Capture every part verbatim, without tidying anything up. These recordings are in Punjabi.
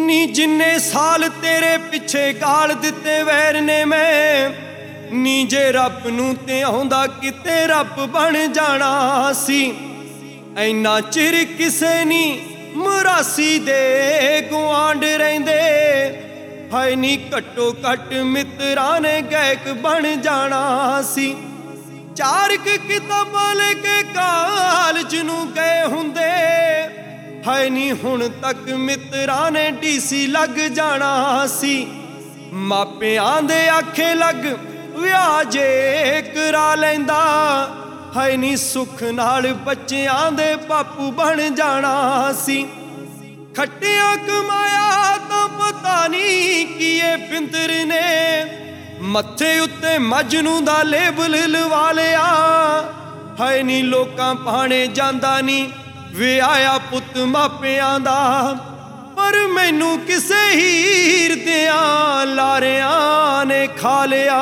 ਨੀ ਜਿੰਨੇ ਸਾਲ ਤੇਰੇ ਪਿੱਛੇ ਗਾਲ ਦਿੱਤੇ ਵੈਰ ਨੇ ਮੈਂ, ਨੀ ਜੇ ਰੱਬ ਨੂੰ ਤੇ ਆਉਂਦਾ ਕਿਤੇ ਰੱਬ ਬਣ ਜਾਣਾ ਸੀ। ਐਨਾ ਚਿਰ ਕਿਸੇ ਨੀ ਮੁਰਾਸੀ ਦੇ ਗੁਆਂਢ ਰਹਿੰਦੇ, ਹਾਏ ਨੀ ਘੱਟੋ ਘੱਟ ਮਿੱਤਰਾਂ ਨੇ ਗਾਇਕ ਬਣ ਜਾਣਾ ਸੀ। ਚਾਰ ਕੁ ਕਿਤਾਬਾਂ ਲੈ ਕੇ ਕਾਲਜ ਨੂੰ ਗਏ ਹੁੰਦੇ, ਹਾਏ ਨੀ ਹੁਣ ਤੱਕ ਮਿੱਤਰਾਂ ਨੇ ਡੀਸੀ ਲੱਗ ਜਾਣਾ ਸੀ। ਮਾਪਿਆਂ ਦੇ ਆਖੇ ਲੱਗ ਵਿਆਹ ਜੇ ਕਰਾ ਲੈਂਦਾ, ਹਾਏ ਨੀ ਸੁੱਖ ਨਾਲ ਬੱਚਿਆਂ ਦੇ ਬਾਪੂ ਬਣ ਜਾਣਾ ਸੀ। ਖੱਟਿਆ ਕਮਾਇਆ ਤਾਂ ਪਤਾ ਨਹੀਂ ਕੀਏ ਪਿੰਦਰ ਨੇ, ਮੱਥੇ ਉੱਤੇ ਮਜਨੂ ਦਾ ਲੇਬਲ ਲਵਾ ਲਿਆ। ਹਾਏ ਨੀ ਲੋਕਾਂ ਪਾਣੇ ਜਾਂਦਾ ਨੀ ਵਿਆਹਿਆ ਪੁੱਤ ਮਾਪਿਆਂ ਦਾ, ਪਰ ਮੈਨੂੰ ਕਿਸੇ ਹੀਰ ਦਿਆਂ ਲਾਰਿਆਂ ਨੇ ਖਾ ਲਿਆ।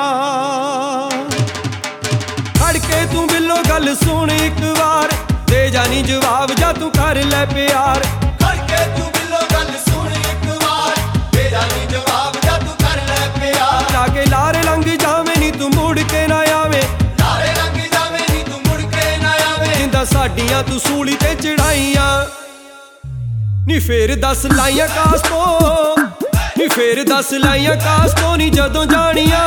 ਖੜ ਕੇ ਤੂੰ ਬਿੱਲੋ ਗੱਲ ਸੁਣ ਇੱਕ ਵਾਰ, ਦੇ ਜਾਨੀ ਜਵਾਬ ਜਾਂ ਤੂੰ ਕਰ ਲੈ ਪਿਆਰ। ਖੜ ਕੇ ਤੂੰ ਬਿੱਲੋ ਗੱਲ ਸੁਣ ਇੱਕ ਵਾਰ, ਦੇ ਜਾਨੀ ਜਵਾਬ ਜਾਂ ਤੂੰ ਕਰ ਲੈ ਪਿਆਰ। ਜਾ ਕੇ ਲਾਰੇ ਲੰਘ ਜਾਵੇਂ ਨੀ ਤੂੰ ਮੁੜ ਕੇ ਨਾ ਆਵੇਂ, ਲਾਰੇ ਲੰਘ ਜਾਵੇਂ ਨੀ ਤੂੰ ਮੁੜ ਕੇ ਨਾ ਆਵੇਂ। ਜਿੰਦਾ ਸਾਡੀਆਂ ਤੂੰ ਸੂਲੀ ਤੇ ਚੜਾਈਆਂ, ਨੀ ਫੇਰ ਦੱਸ ਲਾਈਆਂ ਕਾਸ ਤੋਂ, ਨੀ ਫੇਰ ਦੱਸ ਲਾਈਆਂ ਕਾਸ ਤੋਂ ਨੀ ਜਦੋਂ ਜਾਣੀਆਂ।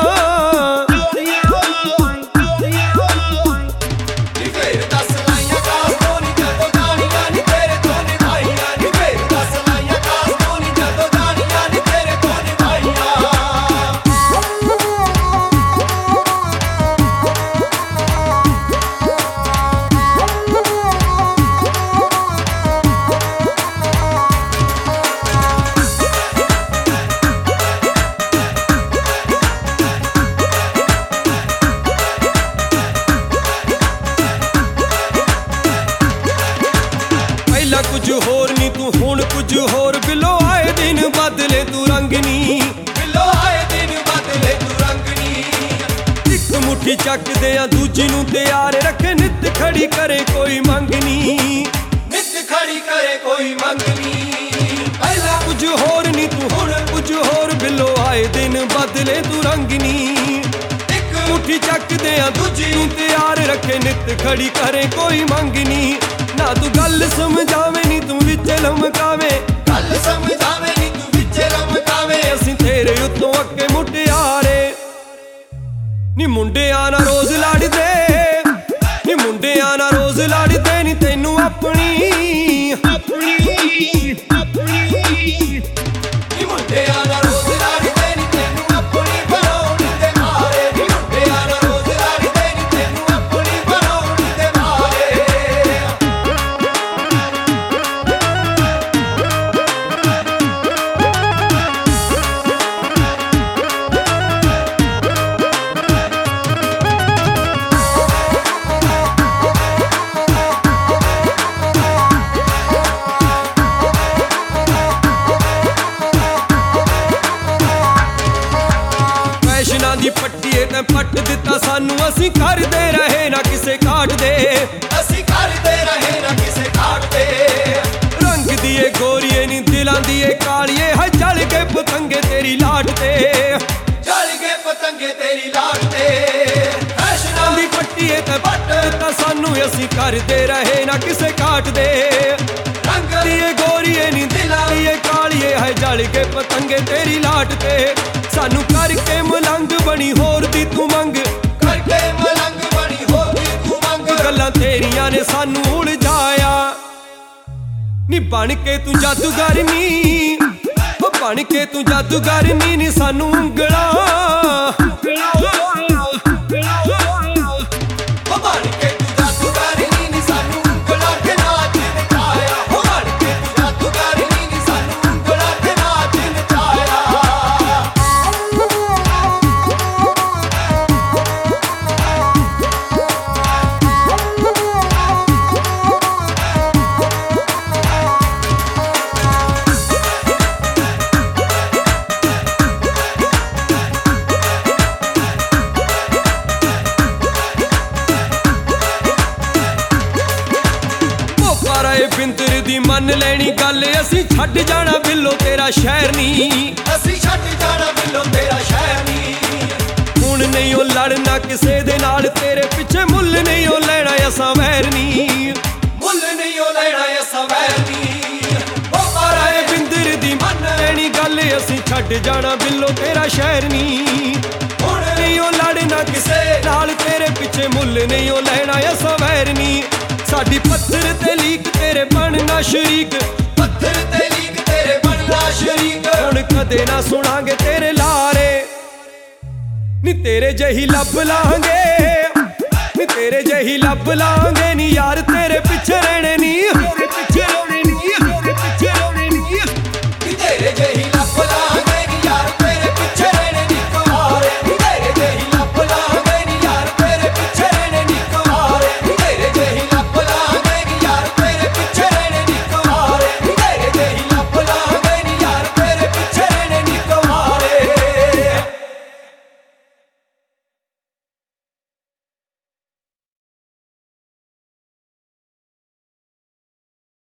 ਕੁਝ ਹੋਰ ਨੀ ਤੂੰ ਹੁਣ ਕੁਝ ਹੋਰ, ਬਿੱਲੋ ਆਏ ਦਿਨ ਬਦਲੇ ਤੂੰ ਰੰਗ ਨੀ, ਬਿੱਲੋ ਆਏ ਦਿਨ ਬਦਲੇ ਤੂੰ ਰੰਗ ਨੀ। ਇੱਕ ਮੁੱਠੀ ਚੱਕਦੇ ਆ ਦੂਜੀ ਨੂੰ ਤਿਆਰ ਰੱਖੇ, ਨਿੱਤ ਖੜੀ ਕਰੇ ਕੋਈ ਮੰਗ ਨੀ, ਨਿੱਤ ਖੜੀ ਕਰੇ ਕੋਈ ਮੰਗ ਨੀ। ਪਹਿਲਾਂ ਕੁਝ ਹੋਰ ਨੀ ਤੂੰ ਹੁਣ ਕੁਝ ਹੋਰ, ਬਿੱਲੋ ਆਏ ਦਿਨ ਬਦਲੇ ਤੂੰ ਰੰਗ ਨੀ। ਇੱਕ ਮੁੱਠੀ ਚੱਕਦੇ ਆ ਦੂਜੀ ਨੂੰ ਤਿਆਰ ਰੱਖੇ, ਨਿੱਤ ਖੜੀ ਕਰੇ ਕੋਈ ਮੰਗ ਨੀ। ਨਾ ਤੂੰ ਗੱਲ ਸਮਝਾਵੇਂ ਨੀ ਤੂੰ ਵਿੱਚ ਲਮਕਾਵੇਂ, ਗੱਲ ਸਮਝਾਵੇਂ ਨੀ ਤੂੰ ਵਿੱਚ ਲਮਕਾਵੇਂ। ਅਸੀਂ ਤੇਰੇ ਉੱਤੋਂ ਅੱਗੇ ਮੁਟਿਆਰੇ, ਨੀ ਮੁੰਡਿਆਂ ਨਾਲ ਰੋਜ਼ ਲੜਦੇ, ਨੀ ਮੁੰਡਿਆਂ ਨਾਲ ਰੋਜ਼ ਲੜਦੇ ਨੀ ਤੈਨੂੰ ਆਪਣੀ ਆਪਣੀ ਆਪਣੀ। ਨੀ ਮੁੰਡਿਆਂ ਨਾਲ ਰੋਜ਼ ਲੜਦੇ ਨੀ ਤੈਨੂੰ ਆਪਣੀ ਬਣਾਉਣ ਦੇ ਮਾਰੇ, ਨੀ ਮੁੰਡਿਆਂ ਨਾਲ ਰੋਜ਼ ਲੜਦੇ ਨੀ ਤੈਨੂੰ ਆਪਣੀ ਬਣਾਉਣ ਦੇ ਮਾਰੇ। ਫੈਸ਼ਨਾਂ ਦੀ ਪੱਟੀਏ ਤੈਂ ਪੱਟ ਦਿੱਤਾ ਸਾਨੂੰ, ਅਸੀਂ ਕਰਦੇ ਰਹੇ ਨਾ ਕਿਸੇ ਕਾਟ ਦੇ, ਅਸੀਂ ਕਰਦੇ ਰਹੇ ਨਾ ਕਿਸੇ ਘਾਟ ਤੇ। ਰੰਗ ਦੀਏ ਗੋਰੀਏ ਨੀ ਦਿਲਾਂ ਦੀਏ ਕਾਲੀਏ, ਹੈ ਜਲ ਕੇ ਪਤੰਗੇ ਤੇਰੀ ਲਾਟ ਤੇ, ਜਲ ਗਏ ਪਤੰਗੇ ਤੇਰੀ ਲਾਟ ਤੇ। ਫੈਸ਼ਨਾਂ ਦੀ ਪੱਟੀਏ ਤੈਂ ਪੱਟ ਦਿੱਤਾ ਸਾਨੂੰ, ਅਸੀਂ ਕਰਦੇ ਰਹੇ ਨਾ ਕਿਸੇ ਕਾਟ ਦੇ। ਰੰਗ ਦੀਏ ਗੋਰੀਏ ਨੀ ਦਿਲਾਂ ਦੀਏ ਕਾਲੀਏ, ਹੈ ਜਲ ਕੇ ਪਤੰਗੇ ਤੇਰੀ ਲਾਟ ਤੇ। ਸਾਨੂੰ ਕਰਕੇ ਮਲੰਗ ਬਣੀ ਹੋਰ ਦੀ ਤੂੰ ਮੰਗ, ਕਰਕੇ ਮਲੰਗ ਬਣੀ ਹੋਗੀ ਤੂੰ ਮੰਗ। ਗੱਲਾਂ ਤੇਰੀਆਂ ਨੇ ਸਾਨੂੰ ਉਲਝਾਇਆ, ਨੀ ਬਣ ਕੇ ਤੂੰ ਜਾਦੂਗਰ ਨੀ, ਉਹ ਬਣ ਕੇ ਤੂੰ ਜਾਦੂਗਰ ਨੀ, ਨੀ ਸਾਨੂੰ ਉਂਗਲਾਂ ਹੋ ਬਣ ਕੇ ਤੂੰ ਜਾਦੂਗਰ ਨੀ, ਨੀ ਸਾਨੂੰ ਉਂਗਲਾਂ ਤੇ ਨਾਚ ਨਚਾਇਆ। ਹੋ ਬਣ ਕੇ ਤੂੰ ਜਾਦੂਗਰ ਨੀ, ਨੀ ਸਾਨੂੰ ਉਂਗਲਾਂ ਤੇ ਨਾਚ ਨਚਾਇਆ। ਦੀ ਮੰਨ ਲੈਣੀ ਗੱਲ ਅਸੀਂ ਛੱਡ ਜਾਣਾ ਬਿੱਲੋ ਤੇਰਾ ਸ਼ਹਿਰ ਨੀ ਅਸੀਂ ਛੱਡ ਜਾਣਾ ਬਿੱਲੋ ਤੇਰਾ ਸ਼ਹਿਰ ਨੀ ਹੁਣ ਨਹੀਂ ਉਹ ਲੜਨਾ ਕਿਸੇ ਦੇ ਨਾਲ ਤੇਰੇ ਪਿੱਛੇ ਮੁੱਲ ਨਹੀਂ ਉਹ ਲੈਣਾ ਅਸਾਂ ਵੈਰ ਨੀ ਮੁੱਲ ਨਹੀਂ ਉਹ ਲੈਣਾ ਅਸਾਂ ਵੈਰ ਨੀ ਉਹ ਰਾਏ ਬਿੰਦਰ ਦੀ ਮੰਨ ਲੈਣੀ ਗੱਲ ਅਸੀਂ ਛੱਡ ਜਾਣਾ ਬਿੱਲੋ ਤੇਰਾ ਸ਼ਹਿਰ ਨੀ ਹੁਣ ਨਹੀਂ ਉਹ ਲੜਨਾ ਕਿਸੇ ਨਾਲ ਤੇਰੇ ਪਿੱਛੇ ਮੁੱਲ ਨਹੀਂ ਉਹ ਲੈਣਾ ਅਸਾਂ ਵੈਰ ਨੀ ਸਾਡੀ ਪੱਥਰ ਤੇ ਲੀਕ ਤੇਰੇ ਬਣਨਾ ਸ਼ਰੀਕ ਪੱਥਰ ਤੇ ਲੀਕ ਤੇਰੇ ਬਣਨਾ ਸ਼ਰੀਕ ਹੁਣ ਕਦੇ ਨਾ ਸੁਣਾਂਗੇ ਤੇਰੇ ਲਾਰੇ ਨੀ ਤੇਰੇ ਜਹੀ ਲੱਭ ਲਾਂਗੇ ਨੀ ਤੇਰੇ ਜਹੀ ਲੱਭ ਲਾਂਗੇ ਨੀ ਯਾਰ ਤੇਰੇ ਪਿੱਛੇ ਰਹਿਣੇ ਨੀ